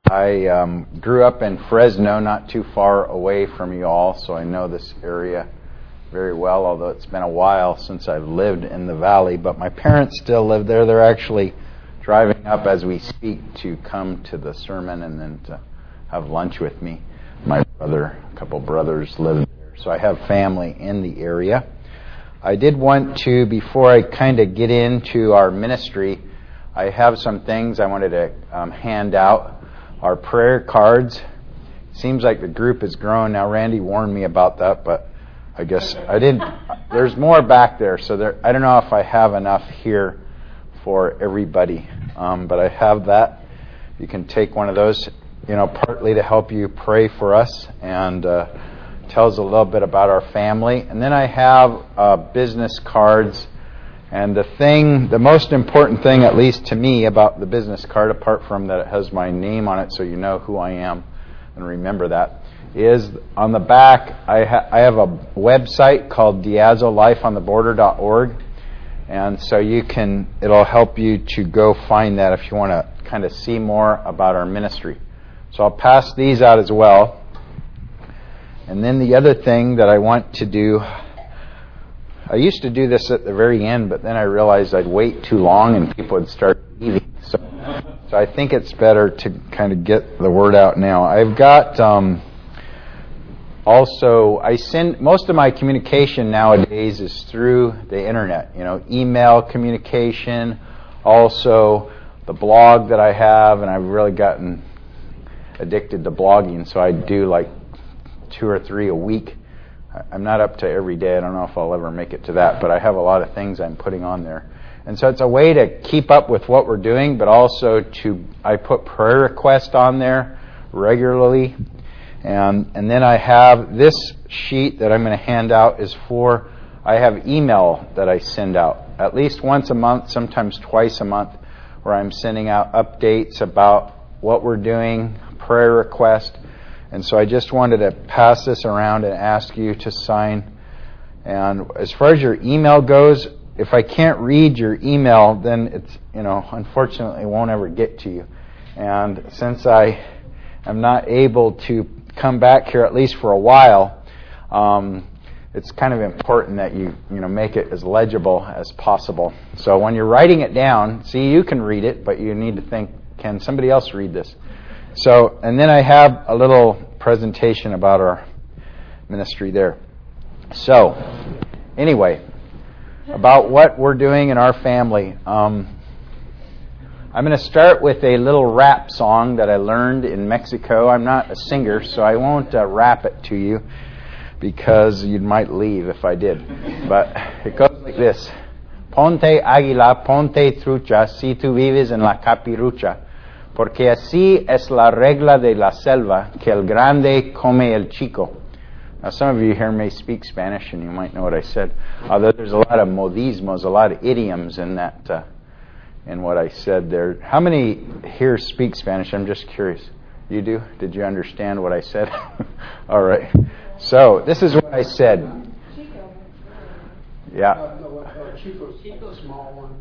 I grew up in Fresno, not too far away from you all, so I know this area very well, although it's been a while since I've lived in the valley. But my parents still live there. They're actually driving up as we speak to come to the sermon and then to have lunch with me. My brother, a couple brothers live there, so I have family in the area. I did want to, before I kind of get into our ministry, I have some things I wanted to hand out. Our prayer cards. Seems like the group is growing now. Randy warned me about that, but I guess I didn't. There's more back there, so I don't know if I have enough here for everybody. But I have that. You can take one of those, partly to help you pray for us, and tells a little bit about our family. And then I have business cards. And the most important thing, at least to me, about the business card, apart from that it has my name on it so you know who I am and remember that, is on the back I have a website called diazolifeontheborder.org. And so it'll help you to go find that if you want to kind of see more about our ministry. So I'll pass these out as well. And then the other thing that I want to do, I used to do this at the very end, but then I realized I'd wait too long and people would start leaving. So I think it's better to kind of get the word out now. I've got also, I send most of my communication nowadays is through the internet. Email communication, also the blog that I have, and I've really gotten addicted to blogging, so I do like 2 or 3 a week. I'm not up to every day. I don't know if I'll ever make it to that, but I have a lot of things I'm putting on there. And so it's a way to keep up with what we're doing, but also I put prayer requests on there regularly. And then I have this sheet that I'm going to hand out I have email that I send out at least once a month, sometimes twice a month, where I'm sending out updates about what we're doing, prayer requests. And so I just wanted to pass this around and ask you to sign. And as far as your email goes, if I can't read your email, then it's, unfortunately won't ever get to you. And since I am not able to come back here at least for a while, it's kind of important that you make it as legible as possible. So when you're writing it down, you can read it, but you need to think, can somebody else read this? So, and then I have a little presentation about our ministry there. So, anyway, about what we're doing in our family. I'm going to start with a little rap song that I learned in Mexico. I'm not a singer, so I won't rap it to you because you might leave if I did. But it goes like this. Ponte águila, ponte trucha, si tú vives en la capirucha. Porque así es la regla de la selva, que el grande come el chico. Now, some of you here may speak Spanish, and you might know what I said. Although there's a lot of modismos, a lot of idioms in that, in what I said there. How many here speak Spanish? I'm just curious. You do? Did you understand what I said? All right. So this is what I said. Chico. Yeah. Chico's small one.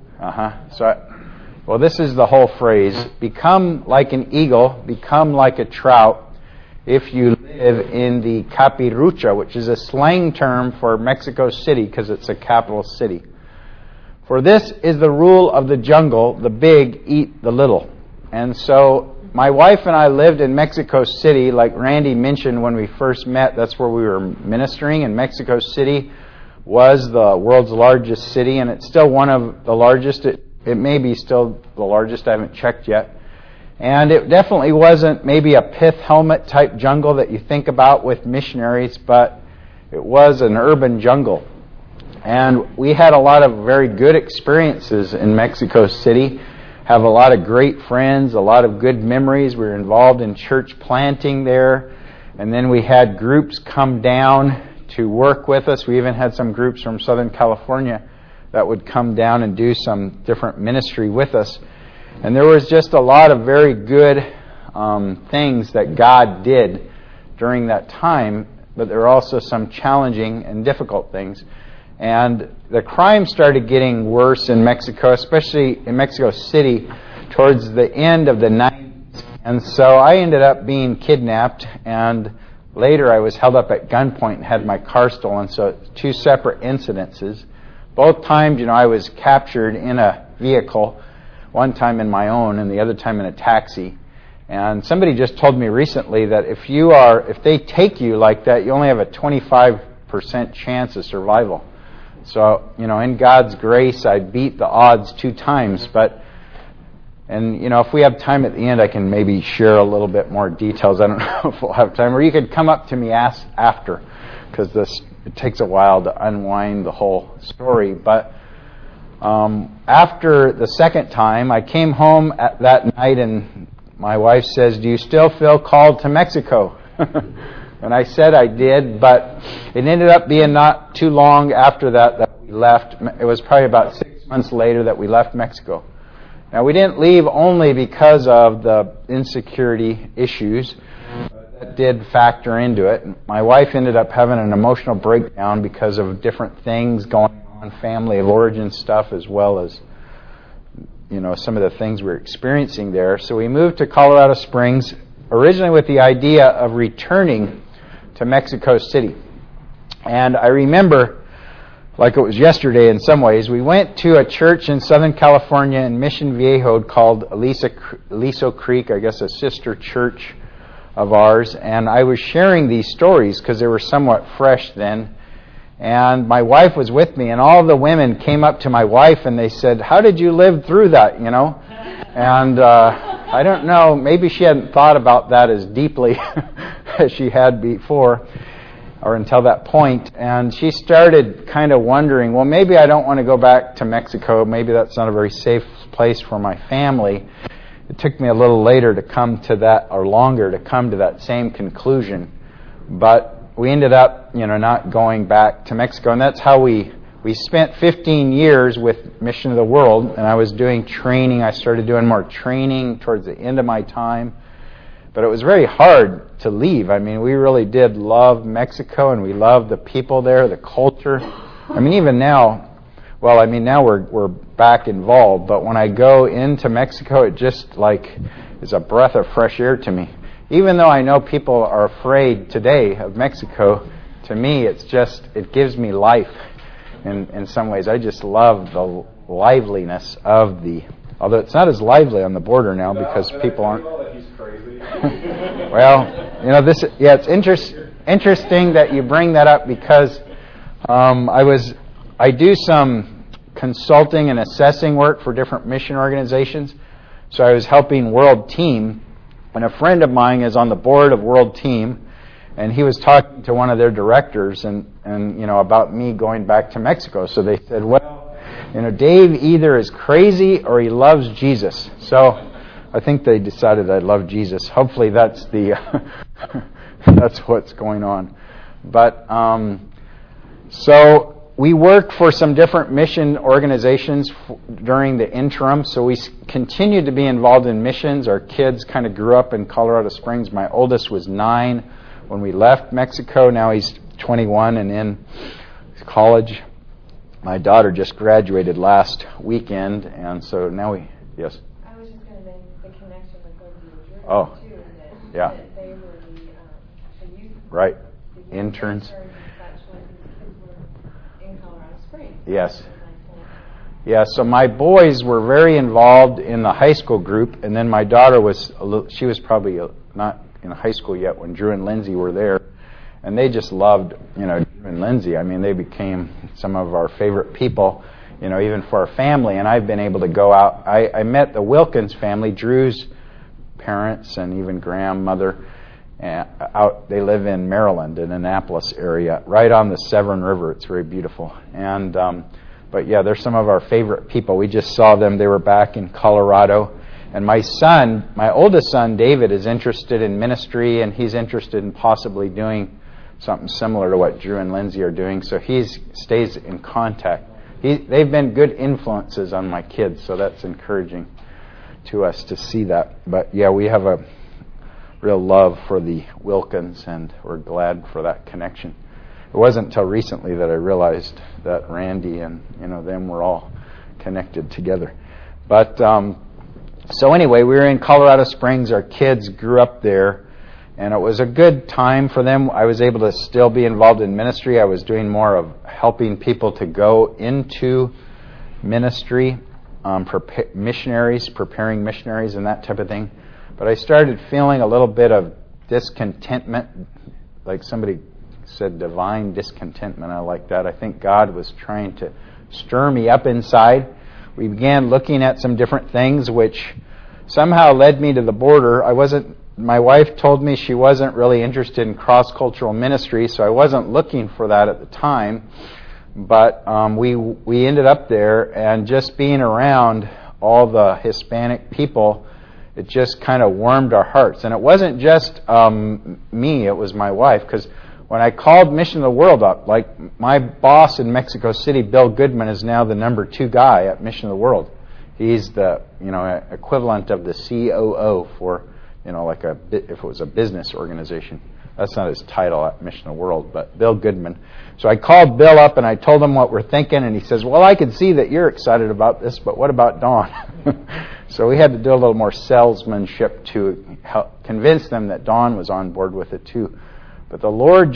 Well, this is the whole phrase. Become like an eagle, become like a trout if you live in the capirucha, which is a slang term for Mexico City because it's a capital city. For this is the rule of the jungle, the big eat the little. And so my wife and I lived in Mexico City, like Randy mentioned when we first met. That's where we were ministering, and Mexico City was the world's largest city, and it's still one of the largest. It may be still the largest. I haven't checked yet. And it definitely wasn't maybe a pith helmet type jungle that you think about with missionaries, but it was an urban jungle. And we had a lot of very good experiences in Mexico City, have a lot of great friends, a lot of good memories. We were involved in church planting there. And then we had groups come down to work with us. We even had some groups from Southern California that would come down and do some different ministry with us. And there was just a lot of very good things that God did during that time, but there were also some challenging and difficult things. And the crime started getting worse in Mexico, especially in Mexico City, towards the end of the 90s And so I ended up being kidnapped, and later I was held up at gunpoint and had my car stolen. So 2 separate incidences. Both times, I was captured in a vehicle, one time in my own and the other time in a taxi. And somebody just told me recently that if they take you like that, you only have a 25% chance of survival. So, in God's grace, I beat the odds 2 times. And if we have time at the end, I can maybe share a little bit more details. I don't know if we'll have time. Or you could come up to me after, because it takes a while to unwind the whole story. But after the second time, I came home that night, and my wife says, "Do you still feel called to Mexico?" And I said I did, but it ended up being not too long after that we left. It was probably about 6 months later that we left Mexico. Now, we didn't leave only because of the insecurity issues. That did factor into it. My wife ended up having an emotional breakdown because of different things going on, family of origin stuff, as well as, some of the things we were experiencing there. So we moved to Colorado Springs, originally with the idea of returning to Mexico City. And I remember, like it was yesterday in some ways, we went to a church in Southern California in Mission Viejo called Aliso Creek, I guess a sister church of ours. And I was sharing these stories because they were somewhat fresh then. And my wife was with me, and all the women came up to my wife and they said, "How did you live through that?" And I don't know, maybe she hadn't thought about that as deeply as she had before, or until that point. And she started kind of wondering, well, maybe I don't want to go back to Mexico. Maybe that's not a very safe place for my family. It took me a little later to come to that, or longer, to come to that same conclusion. But we ended up, not going back to Mexico. And that's how we spent 15 years with Mission of the World. And I was doing training. I started doing more training towards the end of my time. But it was very hard to leave. I mean, we really did love Mexico, and we loved the people there, the culture. I mean, even now, now we're back involved. But when I go into Mexico, it just is a breath of fresh air to me. Even though I know people are afraid today of Mexico, to me it gives me life in some ways. I just love the liveliness of although it's not as lively on the border now because people aren't. He's crazy. Well, it's interesting that you bring that up because I do some consulting and assessing work for different mission organizations. So I was helping World Team. And a friend of mine is on the board of World Team, and he was talking to one of their directors and about me going back to Mexico. So they said, well, Dave either is crazy or he loves Jesus. So I think they decided I love Jesus. Hopefully that's that's what's going on. But so we worked for some different mission organizations during the interim, so we continued to be involved in missions. Our kids kind of grew up in Colorado Springs. My oldest was 9 when we left Mexico. Now he's 21 and in college. My daughter just graduated last weekend, and so now yes? I was just going to make the connection with what you were Oh, too, yeah. that they were the youth. Right, The interns. Yes. Yeah, so my boys were very involved in the high school group, and then my daughter she was probably not in high school yet when Drew and Lindsay were there, and they just loved, Drew and Lindsay. I mean, they became some of our favorite people, even for our family, and I've been able to go out. I met the Wilkins family, Drew's parents, and even grandmother. They live in Maryland, in Annapolis area, right on the Severn River. It's very beautiful. And but yeah, they're some of our favorite people. We just saw them. They were back in Colorado. And my oldest son, David, is interested in ministry, and he's interested in possibly doing something similar to what Drew and Lindsay are doing. So he stays in contact. They've been good influences on my kids, so that's encouraging to us to see that. But yeah, we have a real love for the Wilkins, and we're glad for that connection. It wasn't until recently that I realized that Randy and them were all connected together. But So anyway, we were in Colorado Springs. Our kids grew up there, and it was a good time for them. I was able to still be involved in ministry. I was doing more of helping people to go into ministry, preparing missionaries and that type of thing. But I started feeling a little bit of discontentment, like somebody said, divine discontentment. I like that. I think God was trying to stir me up inside. We began looking at some different things, which somehow led me to the border. My wife told me she wasn't really interested in cross-cultural ministry, so I wasn't looking for that at the time. But we ended up there, and just being around all the Hispanic people, it just kind of warmed our hearts. And it wasn't just me, it was my wife, because when I called Mission of the World up, like my boss in Mexico City, Bill Goodman, is now the number 2 guy at Mission of the World. He's the equivalent of the COO for like if it was a business organization. That's not his title at Mission of the World, but Bill Goodman. So I called Bill up and I told him what we're thinking, and he says, "Well, I can see that you're excited about this, but what about Dawn?" So we had to do a little more salesmanship to help convince them that Dawn was on board with it too. But the Lord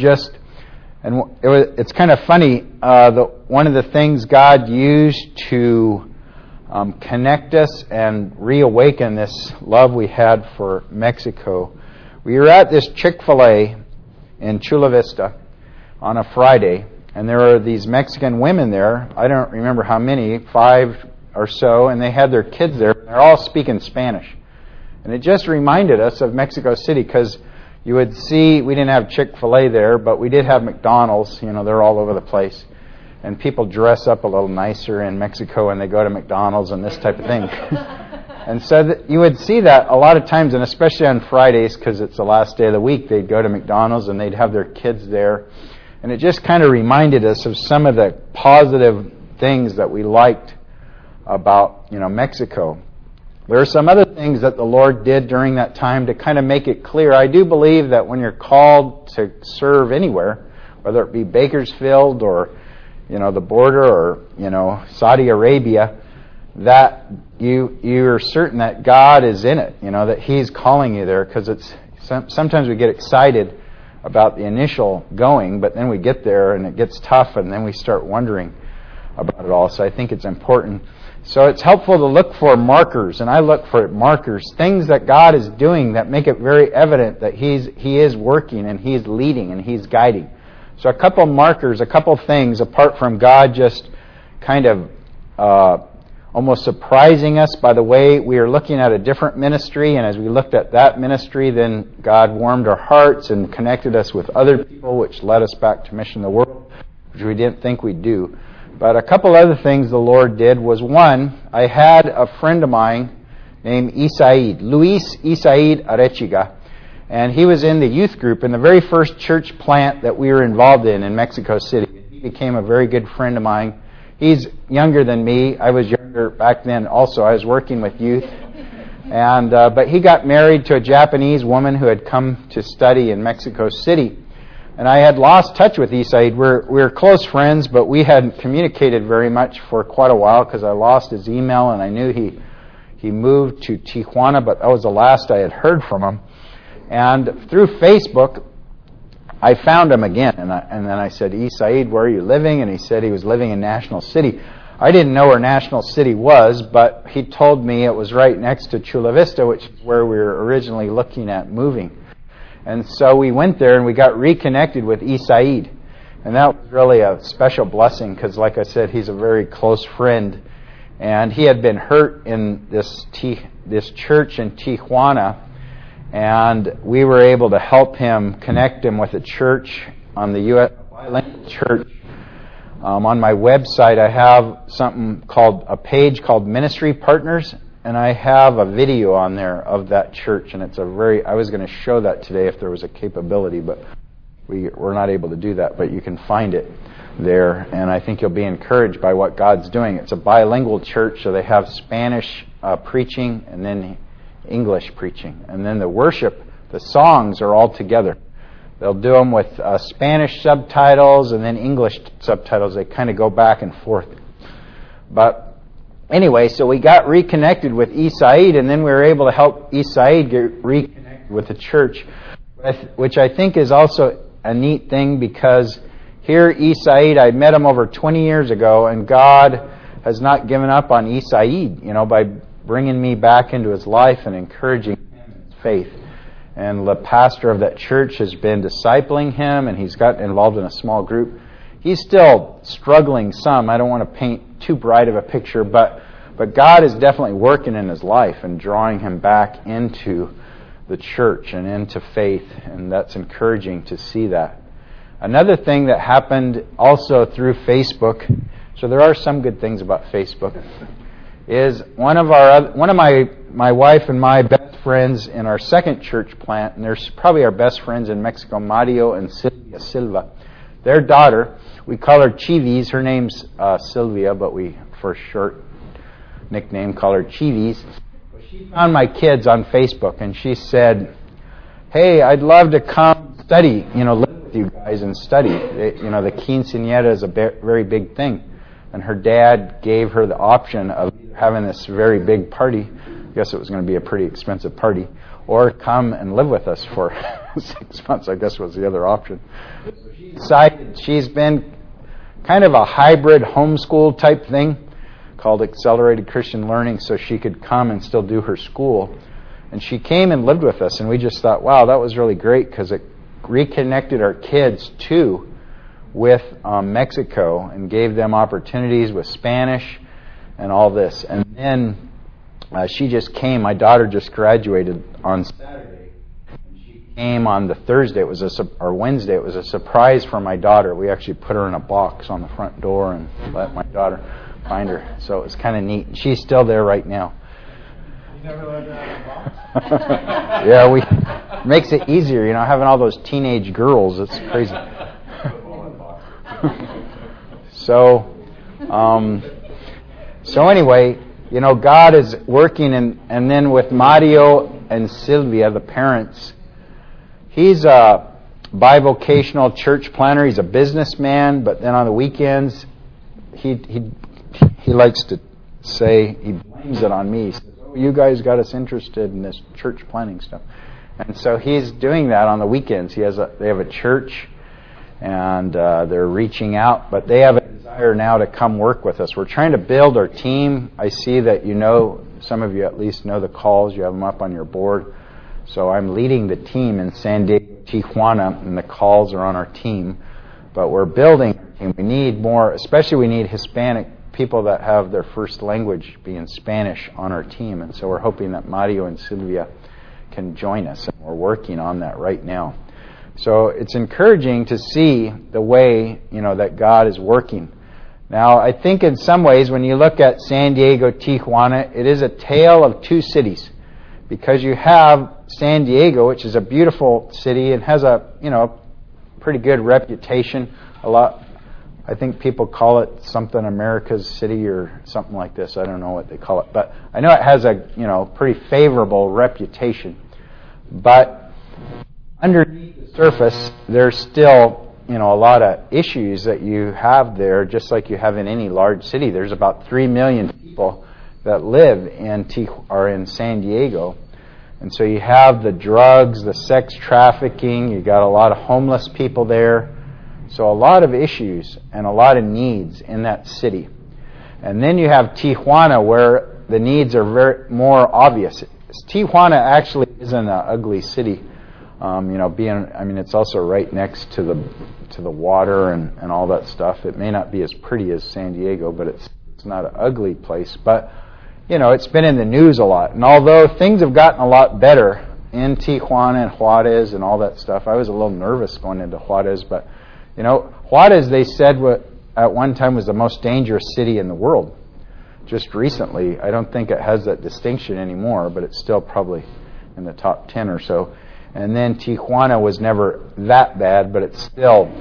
it's kind of funny, one of the things God used to connect us and reawaken this love we had for Mexico. We were at this Chick-fil-A in Chula Vista on a Friday, and there were these Mexican women there. I don't remember how many, 5 or so, and they had their kids there. They're all speaking Spanish. And it just reminded us of Mexico City, because you would see, we didn't have Chick-fil-A there, but we did have McDonald's. They're all over the place. And people dress up a little nicer in Mexico when they go to McDonald's and this type of thing. And so you would see that a lot of times, and especially on Fridays, because it's the last day of the week, they'd go to McDonald's and they'd have their kids there. And it just kind of reminded us of some of the positive things that we liked about, Mexico. There are some other things that the Lord did during that time to kind of make it clear. I do believe that when you're called to serve anywhere, whether it be Bakersfield or, the border or, Saudi Arabia, that you're certain that God is in it, that He's calling you there, because sometimes we get excited about the initial going, but then we get there and it gets tough, and then we start wondering about it all. So I think it's important. So it's helpful to look for markers, and I look for markers, things that God is doing that make it very evident that He is working and He's leading and He's guiding. So a couple markers, a couple things apart from God just kind of almost surprising us by the way we are looking at a different ministry, and as we looked at that ministry, then God warmed our hearts and connected us with other people, which led us back to Mission of the World, which we didn't think we'd do. But a couple other things the Lord did was, one, I had a friend of mine named Luis Isaid Arechiga, and he was in the youth group in the very first church plant that we were involved in Mexico City. He became a very good friend of mine. He's younger than me. I was younger back then also. I was working with youth. And but he got married to a Japanese woman who had come to study in Mexico City. And I had lost touch with Isaid. We're close friends, but we hadn't communicated very much for quite a while because I lost his email, and I knew he moved to Tijuana, but that was the last I had heard from him. And through Facebook, I found him again, and then I said, Isaid, where are you living? And he said he was living in National City. I didn't know where National City was, but he told me it was right next to Chula Vista, which is where we were originally looking at moving. And so we went there and we got reconnected with Isaid. And that was really a special blessing because, like I said, he's a very close friend. And he had been hurt in this church in Tijuana. And we were able to help him, connect him with a church on the U.S. bilingual church. On my website, I have a page called Ministry Partners. And I have a video on there of that church, and I was going to show that today if there was a capability, but we're not able to do that, but you can find it there, and I think you'll be encouraged by what God's doing. It's a bilingual church, so they have Spanish preaching and then English preaching, and then the worship, the songs are all together. They'll do them with Spanish subtitles and then English subtitles. They kind of go back and forth. But anyway, so we got reconnected with East Said, and then we were able to help East Said get reconnected with the church, which I think is also a neat thing, because here East Said, I met him over 20 years ago, and God has not given up on East Said, by bringing me back into his life and encouraging him in his faith. And the pastor of that church has been discipling him, and he's got involved in a small group. He's still struggling some. I don't want to paint too bright of a picture, but God is definitely working in his life and drawing him back into the church and into faith, and that's encouraging to see that. Another thing that happened also through Facebook, so there are some good things about Facebook, is one of my wife and my best friends in our second church plant, and they're probably our best friends in Mexico, Mario and Sylvia Silva. Their daughter, we call her Chivis. Her name's Sylvia, but we, for short nickname, call her Chivis. She found my kids on Facebook, and she said, "Hey, I'd love to come study, live with you guys and study." The quinceañera is a very big thing. And her dad gave her the option of having this very big party. I guess it was going to be a pretty expensive party. Or come and live with us for 6 months, I guess was the other option. She decided she's been kind of a hybrid homeschool type thing called Accelerated Christian Learning, so she could come and still do her school. And she came and lived with us, and we just thought, wow, that was really great, because it reconnected our kids too with Mexico and gave them opportunities with Spanish and all this. And then she just came. My daughter just graduated on Saturday, and she came on the Thursday. It was or Wednesday. It was a surprise for my daughter. We actually put her in a box on the front door and let my daughter find her. So it was kind of neat. She's still there right now. You never let her out of the box? Yeah, makes it easier, having all those teenage girls. It's crazy. So anyway, God is working, and then with Mario and Sylvia, the parents, he's a bivocational church planner. He's a businessman, but then on the weekends, he likes to say, he blames it on me. He says, "Oh, you guys got us interested in this church planning stuff." And so he's doing that on the weekends. They have a church, and they're reaching out, but they have a desire now to come work with us. We're trying to build our team. I see that some of you at least know the calls. You have them up on your board. So I'm leading the team in San Diego, Tijuana, and the calls are on our team. But we're building our team. We need more, especially we need Hispanic people that have their first language being Spanish on our team. And so we're hoping that Mario and Sylvia can join us, and we're working on that right now. So it's encouraging to see the way, that God is working. Now, I think in some ways, when you look at San Diego, Tijuana, it is a tale of two cities. Because you have San Diego, which is a beautiful city and has a, pretty good reputation. I think people call it something America's City or something like this. I don't know what they call it. But I know it has a, pretty favorable reputation. But underneath the surface, there's still, a lot of issues that you have there, just like you have in any large city. There's about 3 million people that live in San Diego. And so you have the drugs, the sex trafficking, you got a lot of homeless people there. So a lot of issues and a lot of needs in that city. And then you have Tijuana, where the needs are more obvious. Tijuana actually isn't an ugly city. It's also right next to the water and all that stuff. It may not be as pretty as San Diego, but it's not an ugly place. But it's been in the news a lot. And although things have gotten a lot better in Tijuana and Juarez and all that stuff, I was a little nervous going into Juarez. But Juarez, they said, at one time was the most dangerous city in the world. Just recently, I don't think it has that distinction anymore, but it's still probably in the top 10 or so. And then Tijuana was never that bad, but it's still,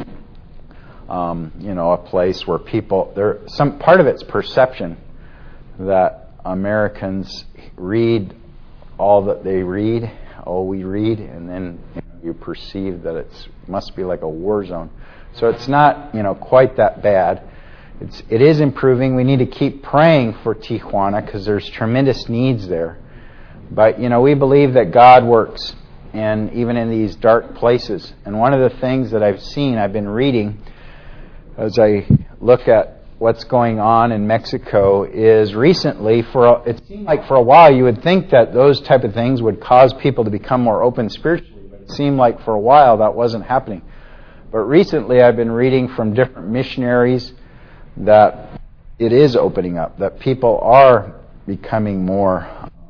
a place where some part of it's perception that Americans read all that they read, all we read, and then you perceive that it must be like a war zone. So it's not, quite that bad. it is improving. We need to keep praying for Tijuana because there's tremendous needs there. But, we believe that God works, and even in these dark places. And one of the things that I've been reading as I look at what's going on in Mexico is recently, it seemed like for a while you would think that those type of things would cause people to become more open spiritually, but it seemed like for a while that wasn't happening. But recently I've been reading from different missionaries that it is opening up, that people are becoming more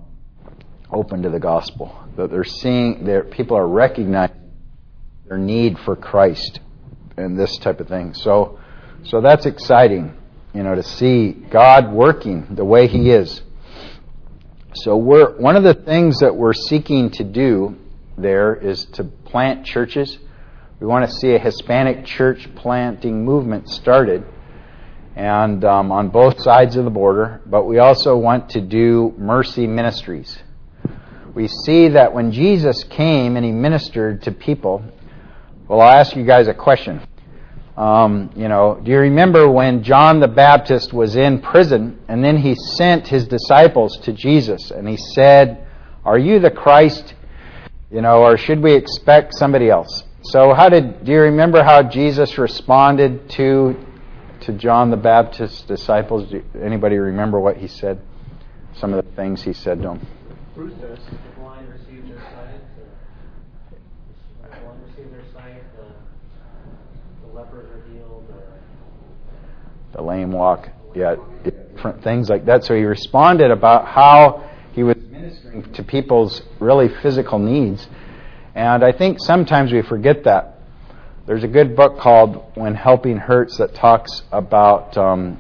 open to the gospel, that they're seeing, people are recognizing their need for Christ and this type of thing. So that's exciting, to see God working the way He is. So one of the things that we're seeking to do there is to plant churches. We want to see a Hispanic church planting movement started, and on both sides of the border. But we also want to do mercy ministries. We see that when Jesus came and He ministered to people. Well, I'll ask you guys a question. Do you remember when John the Baptist was in prison and then he sent his disciples to Jesus and he said, "Are you the Christ? Or should we expect somebody else?" So do you remember how Jesus responded to John the Baptist's disciples? Anybody remember what He said? Some of the things He said to them. Bruce does. The blind receive their sight. The blind receive their sight. The lepers are healed. The lame walk. Yeah, different things like that. So He responded about how He was ministering to people's really physical needs. And I think sometimes we forget that. There's a good book called When Helping Hurts that talks about,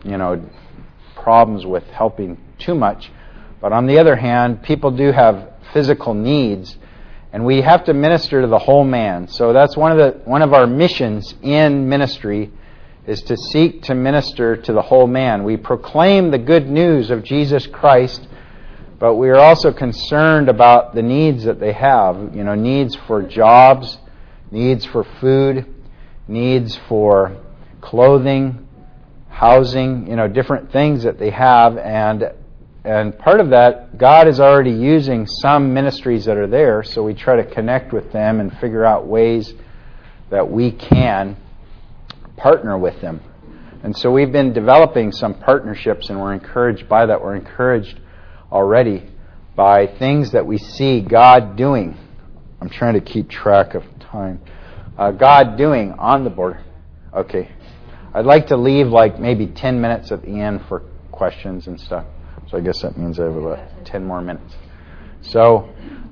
problems with helping too much. But on the other hand, people do have physical needs, and we have to minister to the whole man. So that's one of our missions in ministry is to seek to minister to the whole man. We proclaim the good news of Jesus Christ, but we are also concerned about the needs that they have. Needs for jobs, needs for food, needs for clothing, housing, different things that they have. And part of that, God is already using some ministries that are there, so we try to connect with them and figure out ways that we can partner with them. And so we've been developing some partnerships, and we're encouraged by that. We're encouraged already by things that we see God doing. I'm trying to keep track of time. God doing on the border. Okay. I'd like to leave maybe 10 minutes at the end for questions and stuff. So I guess that means I have about 10 more minutes. So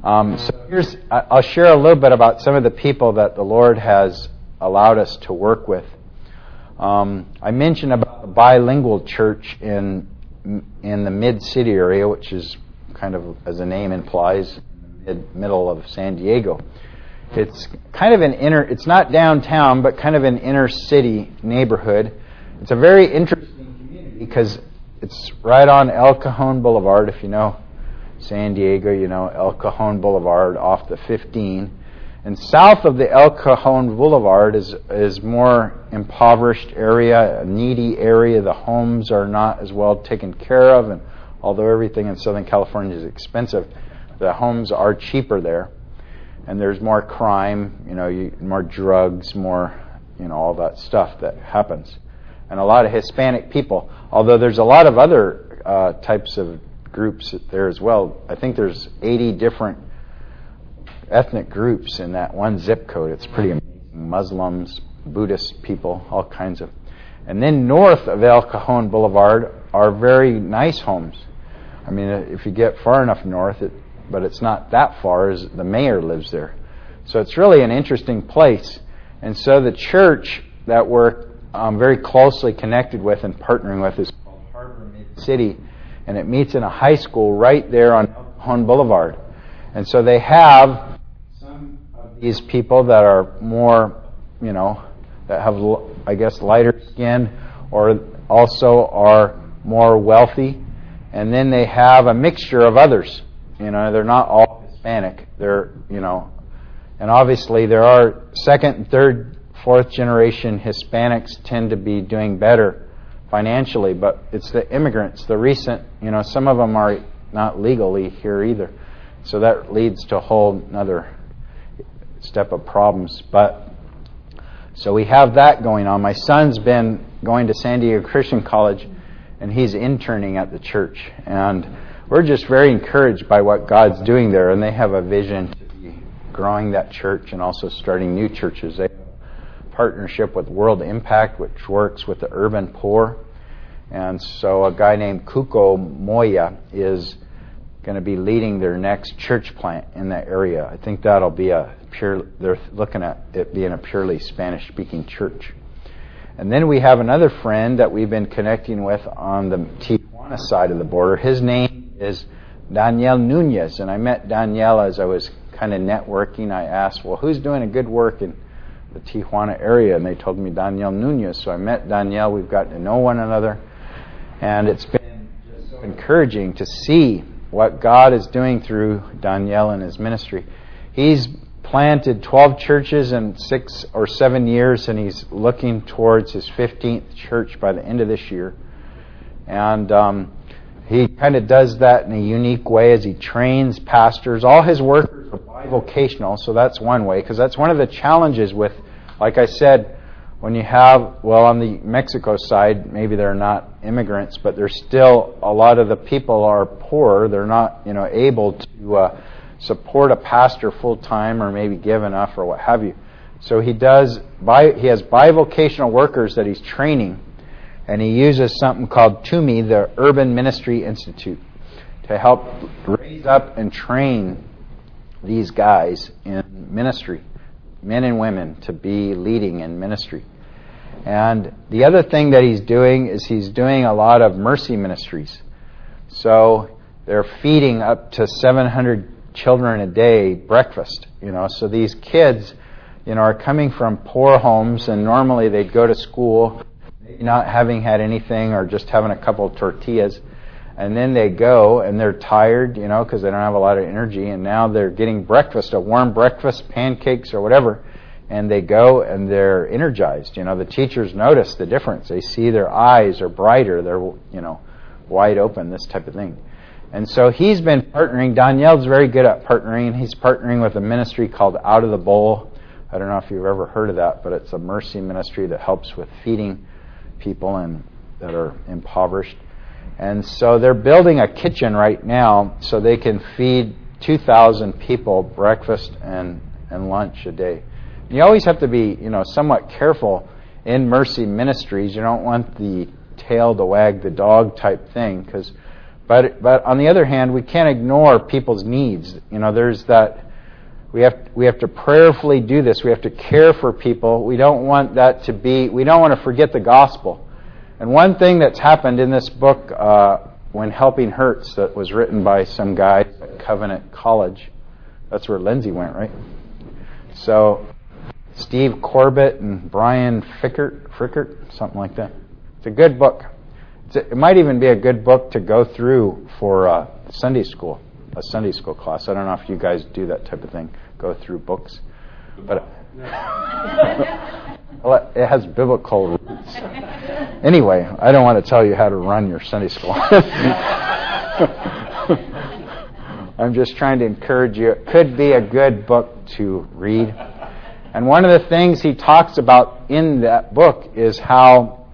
I'll share a little bit about some of the people that the Lord has allowed us to work with. I mentioned about the bilingual church in the Mid-City area, which is kind of, as the name implies, middle of San Diego. It's kind of it's not downtown, but kind of an inner city neighborhood. It's a very interesting community because it's right on El Cajon Boulevard. If you know San Diego, El Cajon Boulevard off the 15. And south of the El Cajon Boulevard is more impoverished area, a needy area. The homes are not as well taken care of, and although everything in Southern California is expensive, the homes are cheaper there. And there's more crime, more drugs, more, all that stuff that happens. And a lot of Hispanic people, although there's a lot of other types of groups there as well. I think there's 80 different ethnic groups in that one zip code. It's pretty amazing. Muslims, Buddhist people, all kinds of. And then north of El Cajon Boulevard are very nice homes. I mean, if you get far enough north, but it's not that far, as the mayor lives there. So it's really an interesting place. And so the church that we're very closely connected with and partnering with is called Harbor Mid-City, and it meets in a high school right there on El Cajon Boulevard. And so they have some of these people that are more, that have, I guess, lighter skin, or also are more wealthy. And then they have a mixture of others. They're not all Hispanic. They're, and obviously there are second and third, fourth generation Hispanics tend to be doing better financially, but it's the immigrants, the recent, some of them are not legally here either. So that leads to a whole another step of problems. But so we have that going on. My son's been going to San Diego Christian College, and he's interning at the church. And we're just very encouraged by what God's doing there, and they have a vision to be growing that church and also starting new churches. They have a partnership with World Impact, which works with the urban poor. And so a guy named Kuko Moya is going to be leading their next church plant in that area. I think that'll be they're looking at it being a purely Spanish-speaking church. And then we have another friend that we've been connecting with on the Tijuana side of the border. His name is Daniel Nunez, and I met Daniel as I was kind of networking. I asked, well, who's doing a good work in the Tijuana area? And they told me Daniel Nunez. So I met Daniel. We've gotten to know one another. And it's been just so encouraging to see what God is doing through Daniel and his ministry. He's planted 12 churches in 6 or 7 years, and he's looking towards his 15th church by the end of this year. And he kind of does that in a unique way as he trains pastors. All his workers are bivocational, so that's one way, because that's one of the challenges with, like I said, when you have, on the Mexico side, maybe they're not immigrants, but they're still, a lot of the people are poor. They're not, able to support a pastor full time or maybe give enough or what have you. So he has bivocational workers that he's training, and he uses something called TUMI, the Urban Ministry Institute, to help raise up and train these guys in ministry, men and women, to be leading in ministry. And the other thing that he's doing is he's doing a lot of mercy ministries. So they're feeding up to 700 children a day breakfast, So these kids, are coming from poor homes, and normally they'd go to school not having had anything or just having a couple of tortillas. And then they go and they're tired, because they don't have a lot of energy. And now they're getting breakfast, a warm breakfast, pancakes or whatever. And they go and they're energized. The teachers notice the difference. They see their eyes are brighter. They're, wide open, this type of thing. And so he's been partnering. Daniel's very good at partnering. He's partnering with a ministry called Out of the Bowl. I don't know if you've ever heard of that, but it's a mercy ministry that helps with feeding people that are impoverished. And so they're building a kitchen right now so they can feed 2,000 people breakfast and lunch a day. You always have to be, somewhat careful in mercy ministries. You don't want the tail to wag the dog type thing, but on the other hand, we can't ignore people's needs. There's that. We have to prayerfully do this. We have to care for people. We don't want to forget the gospel. And one thing that's happened in this book, When Helping Hurts, that was written by some guy at Covenant College. That's where Lindsay went, right? So Steve Corbett and Brian Frickert, something like that. It's a good book. It might even be a good book to go through for a Sunday school class. I don't know if you guys do that type of thing, go through books. But well, it has biblical roots. Anyway, I don't want to tell you how to run your Sunday school. I'm just trying to encourage you. It could be a good book to read. And one of the things he talks about in that book is how,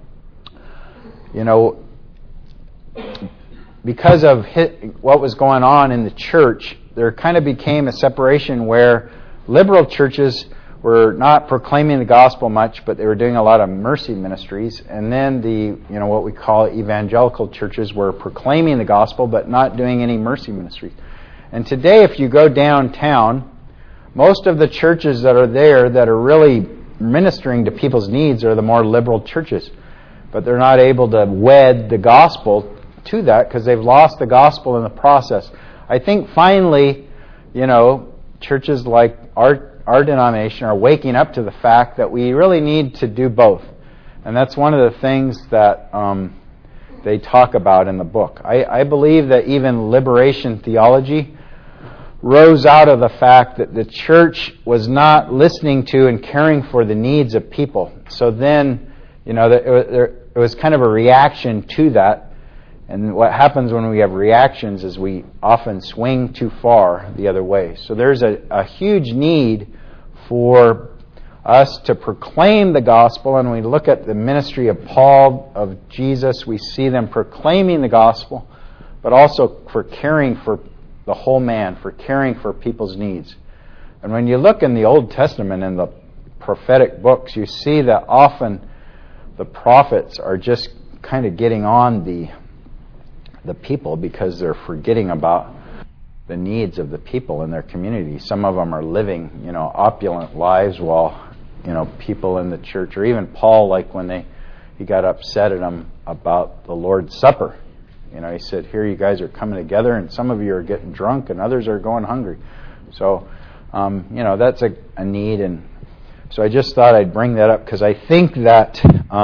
because of what was going on in the church, there kind of became a separation where liberal churches were not proclaiming the gospel much, but they were doing a lot of mercy ministries. And then what we call evangelical churches were proclaiming the gospel, but not doing any mercy ministries. And today, if you go downtown, most of the churches that are there that are really ministering to people's needs are the more liberal churches. But they're not able to wed the gospel to that because they've lost the gospel in the process. I think finally, churches like our denomination are waking up to the fact that we really need to do both. And that's one of the things that they talk about in the book. I believe that even liberation theology rose out of the fact that the church was not listening to and caring for the needs of people. So then, was kind of a reaction to that. And what happens when we have reactions is we often swing too far the other way. So there's a huge need for us to proclaim the gospel. And we look at the ministry of Paul, of Jesus, we see them proclaiming the gospel, but also for caring for the whole man, for caring for people's needs. And when you look in the Old Testament and the prophetic books, you see that often the prophets are just kind of getting on the people because they're forgetting about the needs of the people in their community. Some of them are living, opulent lives while, people in the church, or even Paul, like when he got upset at them about the Lord's Supper. He said, here you guys are coming together and some of you are getting drunk and others are going hungry. So, that's a need. And so I just thought I'd bring that up because I think that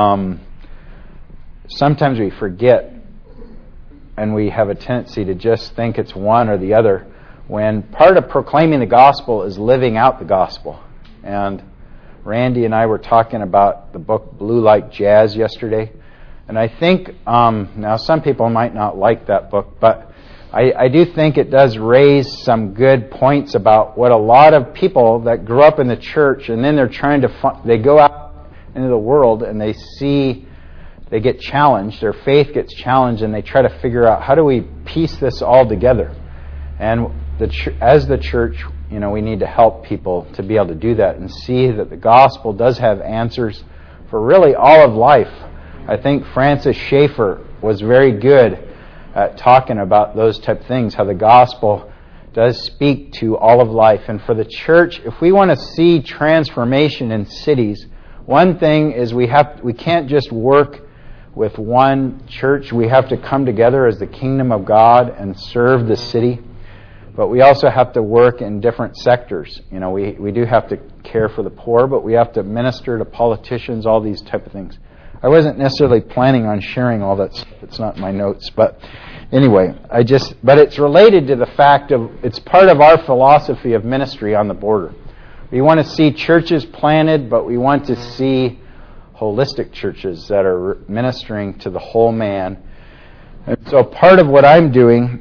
sometimes we forget and we have a tendency to just think it's one or the other, when part of proclaiming the gospel is living out the gospel. And Randy and I were talking about the book Blue Like Jazz yesterday. And I think, now some people might not like that book, but I do think it does raise some good points about what a lot of people that grew up in the church and then they're trying to, they go out into the world and they get challenged, their faith gets challenged, and they try to figure out how do we piece this all together. And as the church, we need to help people to be able to do that and see that the gospel does have answers for really all of life. I think Francis Schaeffer was very good at talking about those type of things, how the gospel does speak to all of life. And for the church, if we want to see transformation in cities, one thing is we can't just work with one church. We have to come together as the kingdom of God and serve the city. But we also have to work in different sectors. We do have to care for the poor, but we have to minister to politicians, all these type of things. I wasn't necessarily planning on sharing all that stuff. It's not in my notes. But anyway, but it's related to the fact of, it's part of our philosophy of ministry on the border. We want to see churches planted, but we want to see holistic churches that are ministering to the whole man. And so part of what I'm doing,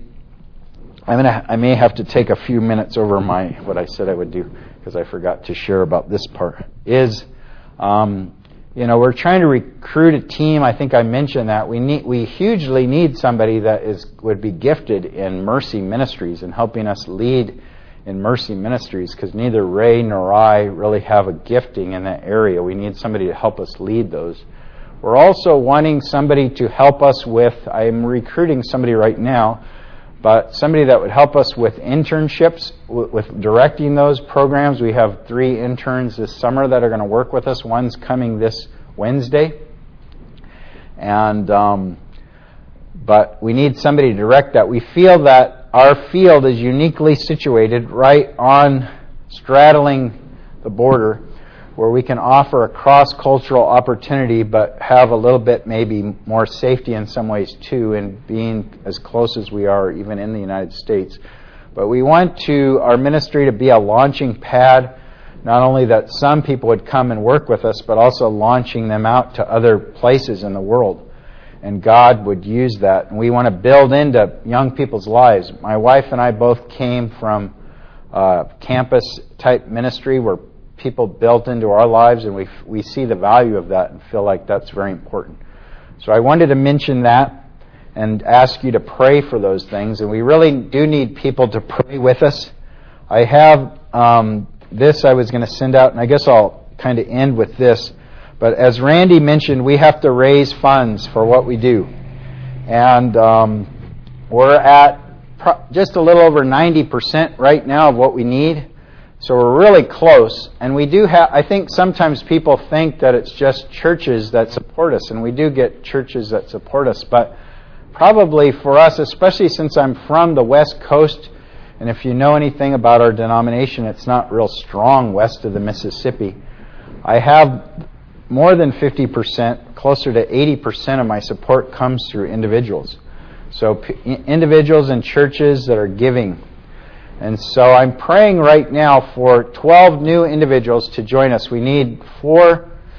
I may have to take a few minutes over what I said I would do because I forgot to share about this part, is we're trying to recruit a team. I think I mentioned that. We hugely need somebody that would be gifted in mercy ministries and helping us lead in mercy ministries, because neither Ray nor I really have a gifting in that area. We need somebody to help us lead those. We're also wanting somebody to help us with, I'm recruiting somebody right now, but somebody that would help us with internships, with directing those programs. We have 3 interns this summer that are going to work with us. One's coming this Wednesday. And but we need somebody to direct that. We feel that our field is uniquely situated right on straddling the border, where we can offer a cross-cultural opportunity but have a little bit maybe more safety in some ways too, in being as close as we are even in the United States. But we want our ministry to be a launching pad, not only that some people would come and work with us, but also launching them out to other places in the world. And God would use that. And we want to build into young people's lives. My wife and I both came from campus-type ministry where people built into our lives, and we see the value of that and feel like that's very important. So I wanted to mention that and ask you to pray for those things. And we really do need people to pray with us. I have this I was going to send out, and I guess I'll kind of end with this. But as Randy mentioned, we have to raise funds for what we do. And we're at just a little over 90% right now of what we need. So we're really close. And we do have, I think sometimes people think that it's just churches that support us. And we do get churches that support us. But probably for us, especially since I'm from the West Coast, and if you know anything about our denomination, it's not real strong west of the Mississippi. I have more than 50%, closer to 80% of my support comes through individuals. So individuals and churches that are giving. And so I'm praying right now for 12 new individuals to join us. We need 4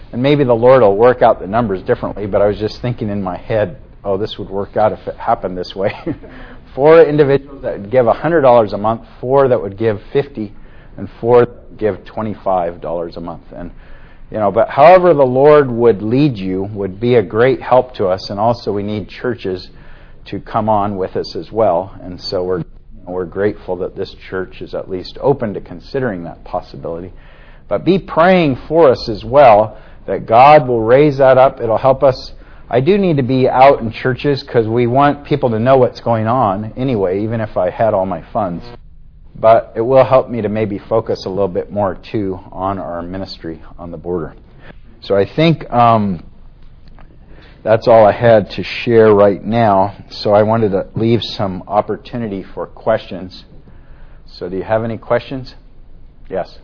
And maybe the Lord will work out the numbers differently, but I was just thinking in my head, oh, this would work out if it happened this way. 4 individuals that would give $100 a month, 4 that would give $50, and 4 that would give $25 a month. And but however the Lord would lead you would be a great help to us, and also we need churches to come on with us as well. And so we're grateful that this church is at least open to considering that possibility. But be praying for us as well, that God will raise that up. It'll help us. I do need to be out in churches because we want people to know what's going on anyway, even if I had all my funds. But it will help me to maybe focus a little bit more, too, on our ministry on the border. So I think that's all I had to share right now. So I wanted to leave some opportunity for questions. So do you have any questions? Yes.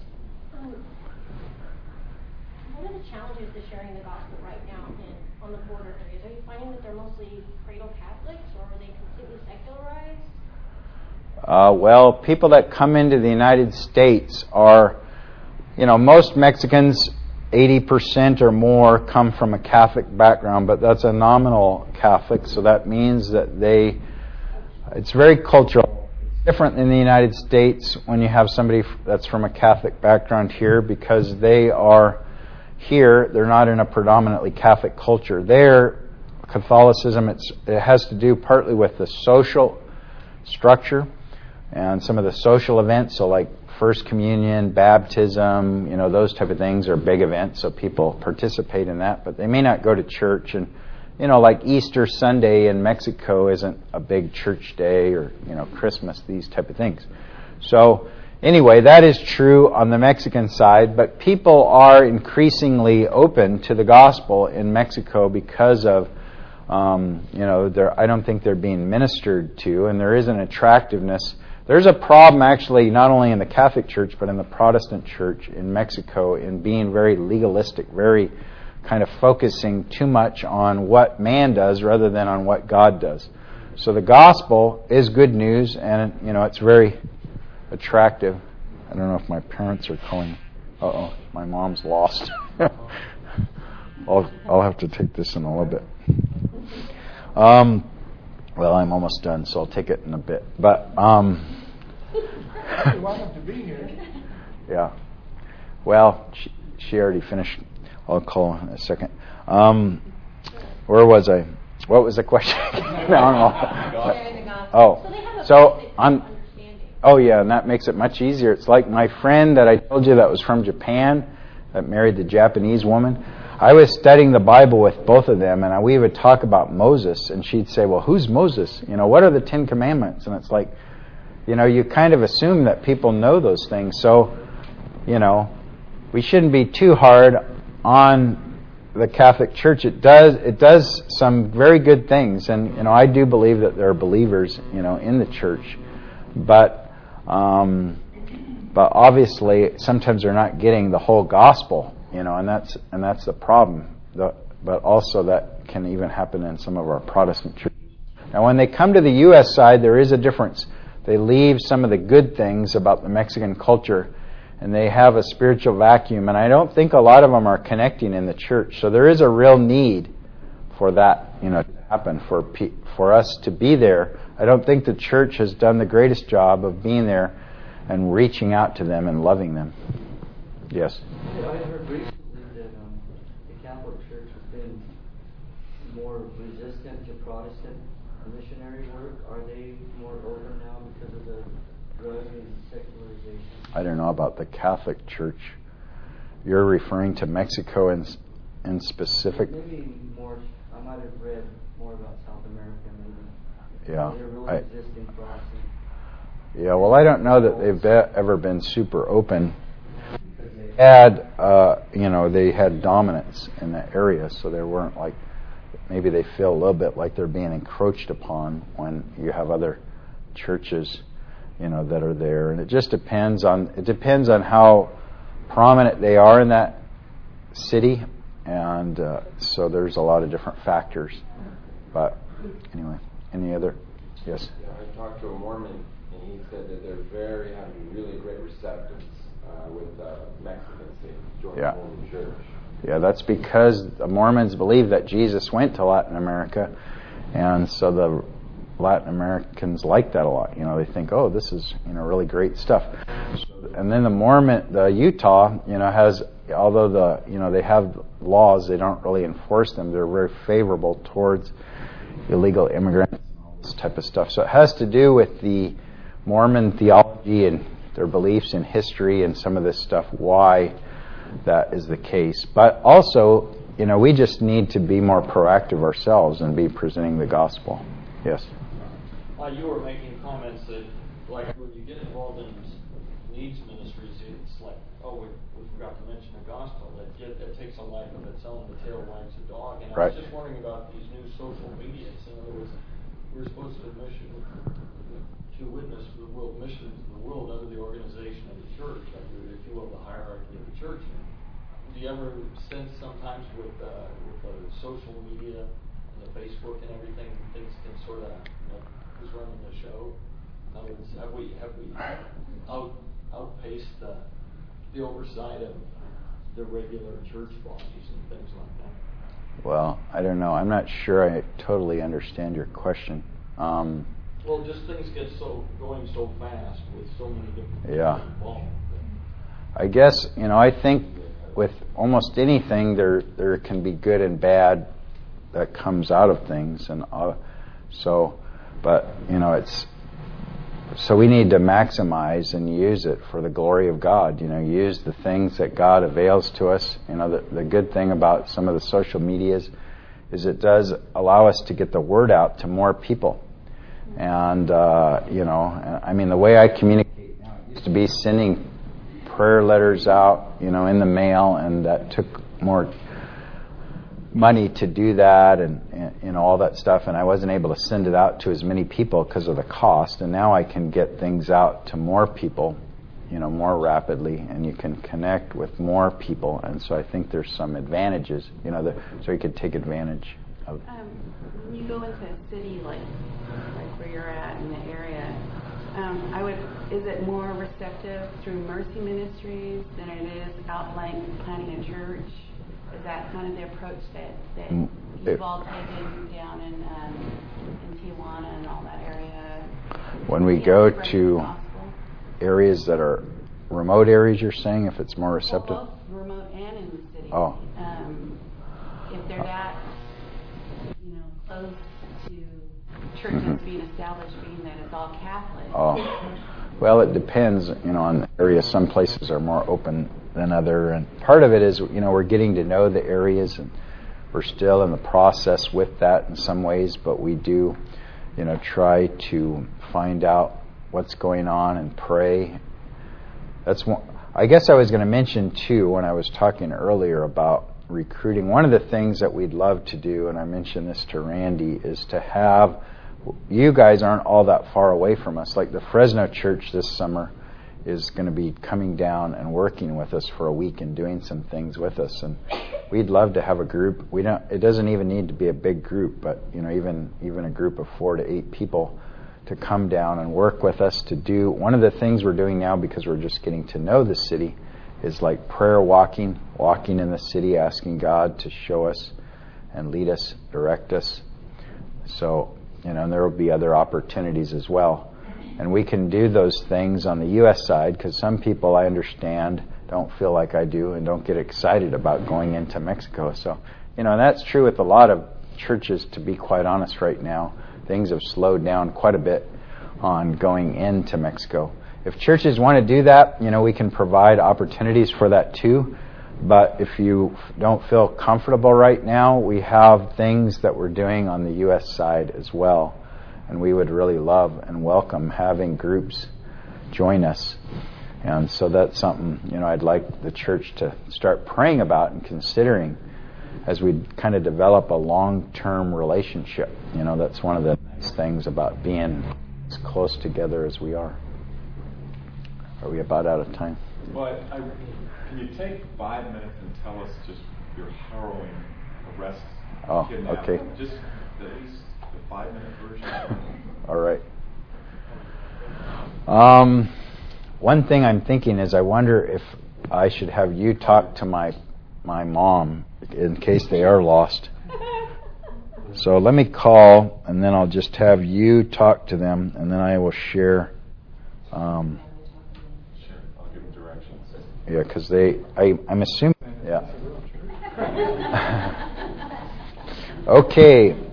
What are the challenges to sharing the gospel right now on the border areas? Are you finding that they're mostly cradle Catholics, or are they completely secularized? Well, people that come into the United States are, most Mexicans, 80% or more, come from a Catholic background, but that's a nominal Catholic, so that means that it's very cultural. It's different in the United States when you have somebody that's from a Catholic background here, because they are here, they're not in a predominantly Catholic culture. There, Catholicism, it has to do partly with the social structure and some of the social events, so like First Communion, baptism, those type of things are big events, so people participate in that, but they may not go to church. And, like Easter Sunday in Mexico isn't a big church day, or, Christmas, these type of things. So, anyway, that is true on the Mexican side, but people are increasingly open to the gospel in Mexico because of, I don't think they're being ministered to, and there is an attractiveness. There's a problem, actually, not only in the Catholic Church, but in the Protestant Church in Mexico, in being very legalistic, very kind of focusing too much on what man does rather than on what God does. So the gospel is good news, and, it's very attractive. I don't know if my parents are calling. Uh-oh, my mom's lost. I'll have to take this in a little bit. Well, I'm almost done, so I'll take it in a bit. But you're welcome to be here. Yeah. Well, she already finished. I'll call in a second. Where was I? What was the question? No. Oh, So they have a so basic on. understanding. Oh yeah, and that makes it much easier. It's like my friend that I told you that was from Japan, that married the Japanese woman. I was studying the Bible with both of them, and we would talk about Moses, and she'd say, well, who's Moses? What are the 10 Commandments? And it's like, you kind of assume that people know those things. So, we shouldn't be too hard on the Catholic Church. It does some very good things, and, I do believe that there are believers, in the church. But obviously, sometimes they're not getting the whole gospel. And that's the problem. But also that can even happen in some of our Protestant churches. Now, when they come to the U.S. side, there is a difference. They leave some of the good things about the Mexican culture, and they have a spiritual vacuum. And I don't think a lot of them are connecting in the church. So there is a real need for that, to happen, for us to be there. I don't think the church has done the greatest job of being there and reaching out to them and loving them. Yes. Yeah, I heard recently that the Catholic Church has been more resistant to Protestant missionary work. Are they more open now because of the growth in secularization? I don't know about the Catholic Church. You're referring to Mexico in specific? Maybe more. I might have read more about South America. Maybe. Yeah. They're really resisting Protestant. Yeah. Well, I don't know that they've ever been super open. They had dominance in that area, so they weren't like, maybe they feel a little bit like they're being encroached upon when you have other churches, that are there. And it just depends on how prominent they are in that city, and so there's a lot of different factors. But anyway, any other? Yes. Yeah, I talked to a Mormon, and he said that they're having really great receptance with Mexicans in joining the Mormon Church. Yeah, that's because the Mormons believe that Jesus went to Latin America, and so the Latin Americans like that a lot. They think, oh, this is really great stuff. And then the Utah, has, although they have laws, they don't really enforce them. They're very favorable towards illegal immigrants and all this type of stuff. So it has to do with the Mormon theology and their beliefs in history and some of this stuff, why that is the case. But also, we just need to be more proactive ourselves and be presenting the gospel. Yes? You were making comments that, like, when you get involved in needs ministries, it's like, oh, we forgot to mention the gospel. It takes a life of its own. The tail wags the dog. And I was just wondering about these new social medias. In other words, we're supposed to witness the world, mission to the world under the organization of the church, under, if you will, the hierarchy of the church. Do you ever sense sometimes with the social media and the Facebook and everything, things can sort of, who's running the show? In other words, have we outpaced the oversight of the regular church bodies and things like that? Well, I don't know. I'm not sure I totally understand your question. Well, just things get going so fast with so many different people involved. I guess, I think with almost anything there can be good and bad that comes out of things, and it's so we need to maximize and use it for the glory of God. Use the things that God avails to us. The good thing about some of the social medias is it does allow us to get the word out to more people. And the way I communicate now, it used to be sending prayer letters out, in the mail, and that took more money to do that and all that stuff, and I wasn't able to send it out to as many people because of the cost. And now I can get things out to more people, more rapidly, and you can connect with more people. And so I think there's some advantages, so you could take advantage of. When you go into a city like where you're at in the area, is it more receptive through Mercy Ministries than it is out planning a church? Is that kind of the approach that you've all taken down in Tijuana and all that area? When we go to areas that are remote areas, you're saying, if it's more receptive? Well, both remote and in the city. Oh. If they're that, close to churches being established, being that it's all Catholic. Oh. Well, it depends, on the area. Some places are more open than other, and part of it is, we're getting to know the areas, and we're still in the process with that in some ways, but we do, try to find out what's going on and pray. That's one. I guess I was going to mention too, when I was talking earlier about recruiting, one of the things that we'd love to do, and I mentioned this to Randy, is to have, you guys aren't all that far away from us. Like the Fresno Church this summer is going to be coming down and working with us for a week and doing some things with us, and we'd love to have a group. It doesn't even need to be a big group, but even a group of 4 to 8 people to come down and work with us to do. One of the things we're doing now, because we're just getting to know the city, is like prayer walking in the city, asking God to show us and lead us, direct us. So, and there will be other opportunities as well. And we can do those things on the U.S. side, because some people, I understand, don't feel like I do and don't get excited about going into Mexico. So, and that's true with a lot of churches, to be quite honest, right now. Things have slowed down quite a bit on going into Mexico. If churches want to do that, we can provide opportunities for that too. But if you don't feel comfortable right now, we have things that we're doing on the U.S. side as well. And we would really love and welcome having groups join us. And so that's something, I'd like the church to start praying about and considering as we kind of develop a long-term relationship. That's one of the nice things about being as close together as we are. Are we about out of time? Well, can you take 5 minutes and tell us just your harrowing arrest? Oh, okay. Just at least the 5-minute version. All right. One thing I'm thinking is, I wonder if I should have you talk to my my mom in case they are lost. So let me call, and then I'll just have you talk to them, and then I will share. Sure, I'll give them directions. Yeah, because I'm assuming. Yeah. Okay,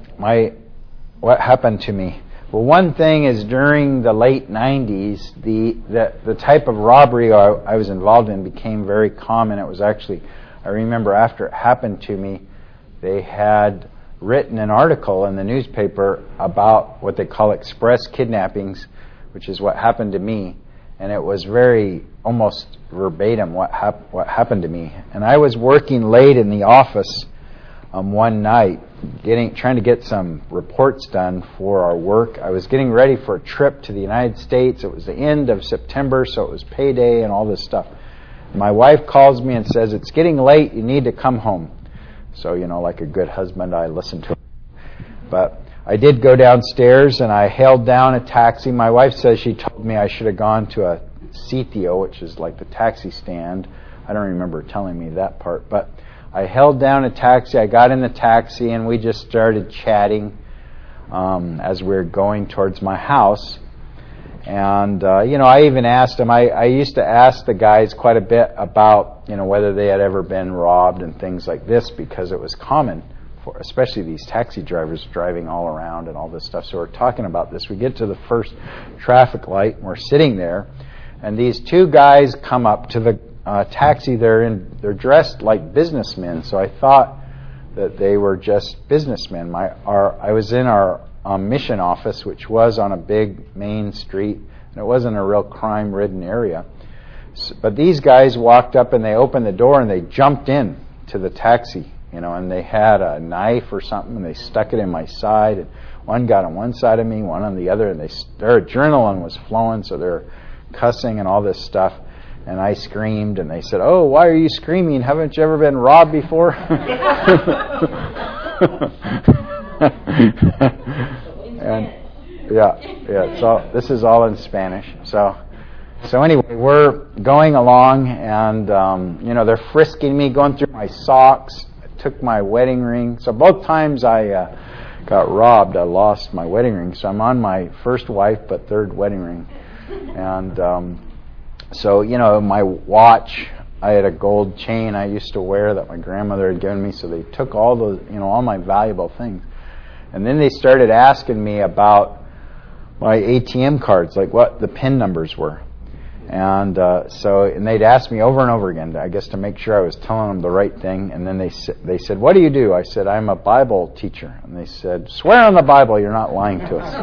what happened to me? Well, one thing is during the late 90s, the type of robbery I was involved in became very common. It was actually, I remember after it happened to me, they had written an article in the newspaper about what they call express kidnappings, which is what happened to me. And it was very, almost verbatim what happened to me. And I was working late in the office one night, trying to get some reports done for our work. I was getting ready for a trip to the United States. It was the end of September, so it was payday and all this stuff. My wife calls me and says, "It's getting late, you need to come home." So, like a good husband, I listened to her. But I did go downstairs and I hailed down a taxi. My wife says she told me I should have gone to a CTO, which is like the taxi stand. I don't remember telling me that part, but I held down a taxi. I got in the taxi and we just started chatting as we were going towards my house. And, I even asked him, I used to ask the guys quite a bit about, whether they had ever been robbed and things like this, because it was common for, especially these taxi drivers driving all around and all this stuff. So we're talking about this. We get to the first traffic light and we're sitting there, and these two guys come up to the taxi. They're dressed like businessmen. So I thought that they were just businessmen. I was in our mission office, which was on a big main street, and it wasn't a real crime-ridden area. But these guys walked up and they opened the door and they jumped in to the taxi, and they had a knife or something and they stuck it in my side. And one got on one side of me, one on the other, and their adrenaline was flowing, so they're cussing and all this stuff. And I screamed, and they said, "Oh, why are you screaming? Haven't you ever been robbed before?" And so this is all in Spanish. So anyway, we're going along, and they're frisking me, going through my socks. I took my wedding ring. So both times I got robbed, I lost my wedding ring. So I'm on my first wife but third wedding ring. And so my watch, I had a gold chain I used to wear that my grandmother had given me. So they took all those, all my valuable things. And then they started asking me about my ATM cards, like what the PIN numbers were. And and they'd ask me over and over again, I guess, to make sure I was telling them the right thing. And then they said, "What do you do?" I said, "I'm a Bible teacher." And they said, "Swear on the Bible you're not lying to us."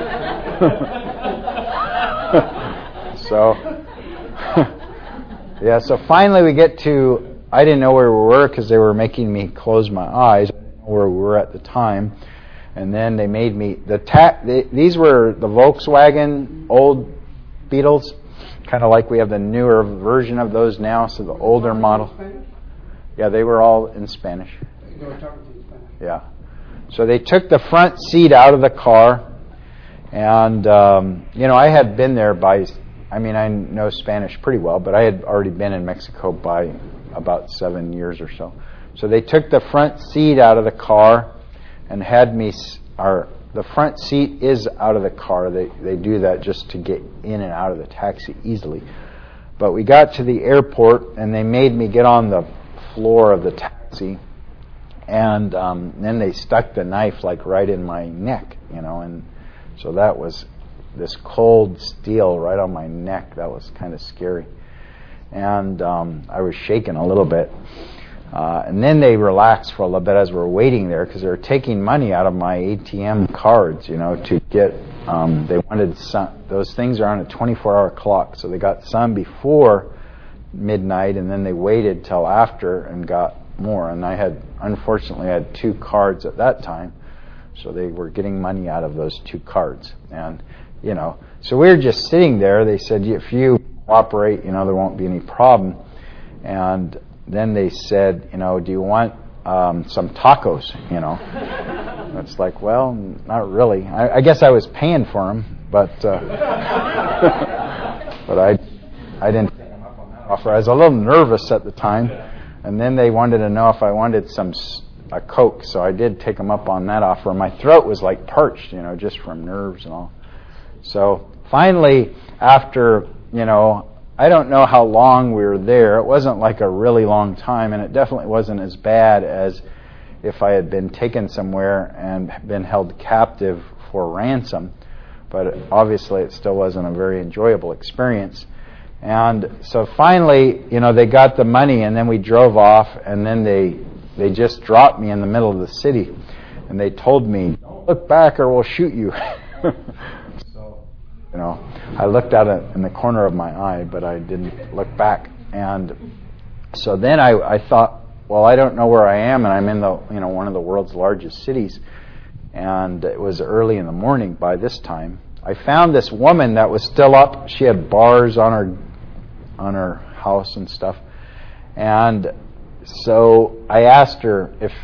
So finally we get to, I didn't know where we were because they were making me close my eyes. I didn't know where we were at the time. And then they made me, these were the Volkswagen old Beetles, kind of like we have the newer version of those now, so the older model. Yeah, they were all in Spanish. They were talking to you in Spanish. Yeah. So they took the front seat out of the car, and, I had been there I know Spanish pretty well, but I had already been in Mexico by about 7 years or so. So they took the front seat out of the car and had me, the front seat is out of the car. They do that just to get in and out of the taxi easily. But we got to the airport and they made me get on the floor of the taxi, and then they stuck the knife like right in my neck, and so that was this cold steel right on my neck. That was kind of scary. And I was shaking a little bit. And then they relaxed for a little bit as we were waiting there, because they were taking money out of my ATM cards, to get, they wanted some, those things are on a 24-hour clock, so they got some before midnight, and then they waited till after and got more. And unfortunately, I had 2 cards at that time, so they were getting money out of those 2 cards. And, so we were just sitting there. They said, if you cooperate, there won't be any problem. And then they said, do you want some tacos, It's like, well, not really. I guess I was paying for them, but but I didn't take them up on that offer. I was a little nervous at the time, And then they wanted to know if I wanted a Coke, so I did take them up on that offer. My throat was like parched, just from nerves and all. So finally, after, I don't know how long we were there. It wasn't like a really long time, and it definitely wasn't as bad as if I had been taken somewhere and been held captive for ransom. But obviously it still wasn't a very enjoyable experience. And so finally, they got the money, and then we drove off, and then they just dropped me in the middle of the city. And they told me, "Don't look back or we'll shoot you." So, I looked out in the corner of my eye, but I didn't look back. And so then I thought, well, I don't know where I am, and I'm in one of the world's largest cities. And it was early in the morning by this time. I found this woman that was still up. She had bars on her house and stuff. And so I asked her if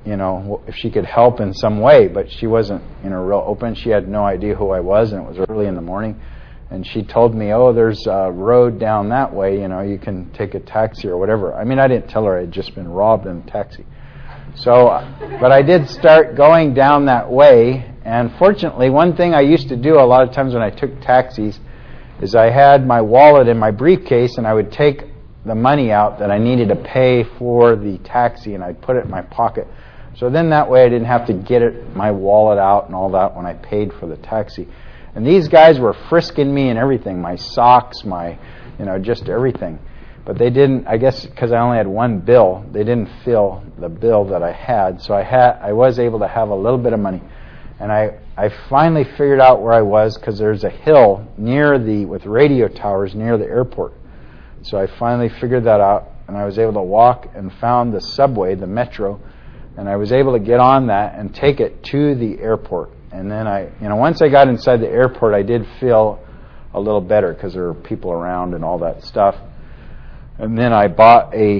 she could help in some way, but she wasn't, real open. She had no idea who I was, and it was early in the morning. And she told me, "Oh, there's a road down that way, you can take a taxi or whatever." I mean, I didn't tell her I had just been robbed in a taxi. So, but I did start going down that way, and fortunately, one thing I used to do a lot of times when I took taxis is I had my wallet in my briefcase, and I would take the money out that I needed to pay for the taxi, and I'd put it in my pocket. So then that way I didn't have to get my wallet out and all that when I paid for the taxi. And these guys were frisking me and everything, my socks, just everything. But they didn't, I guess because I only had one bill, they didn't fill the bill that I had. So I was able to have a little bit of money. And I finally figured out where I was, because there's a hill with radio towers near the airport. So I finally figured that out, and I was able to walk and found the subway, the metro, and I was able to get on that and take it to the airport. And then once I got inside the airport, I did feel a little better because there were people around and all that stuff. And then I bought I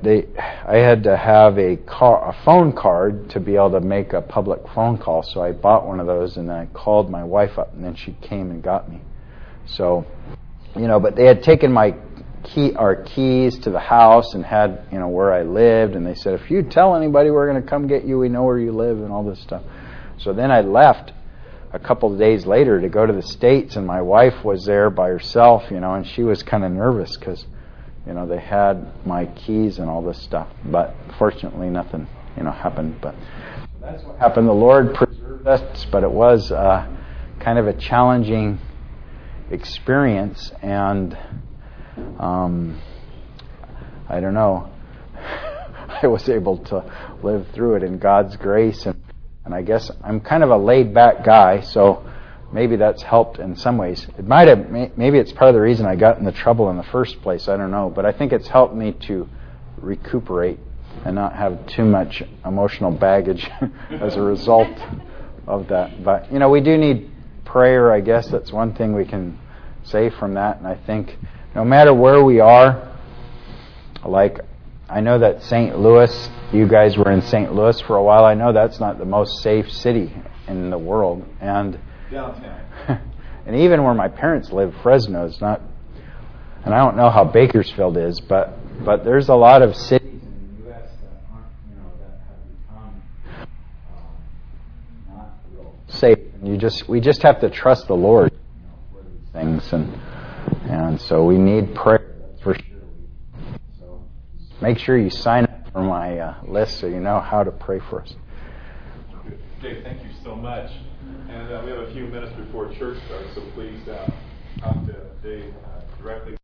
had to have a phone card to be able to make a public phone call. So I bought one of those, and then I called my wife up, and then she came and got me. So, but they had taken our keys to the house and had, where I lived, and they said, "If you tell anybody, we're going to come get you. We know where you live," and all this stuff. So then I left a couple of days later to go to the States, and my wife was there by herself, and she was kind of nervous because, they had my keys and all this stuff. But fortunately, nothing, happened. But that's what happened. The Lord preserved us, but it was kind of a challenging experience, and I don't know. I was able to live through it in God's grace, and I guess I'm kind of a laid-back guy, so maybe that's helped in some ways. Maybe it's part of the reason I got into trouble in the first place. I don't know, but I think it's helped me to recuperate and not have too much emotional baggage as a result of that. But we do need prayer. I guess that's one thing we can say from that. And I think no matter where we are, like I know that St. Louis, you guys were in St. Louis for a while. I know that's not the most safe city in the world, and downtown. And even where my parents live, Fresno is not. And I don't know how Bakersfield is, but there's a lot of cities in the U.S. that aren't, that have become not real safe. And we just have to trust the Lord for these things, and so we need prayer, that's for sure. So make sure you sign up for my list so you know how to pray for us. Dave, thank you so much. And we have a few minutes before church starts, so please talk to Dave directly.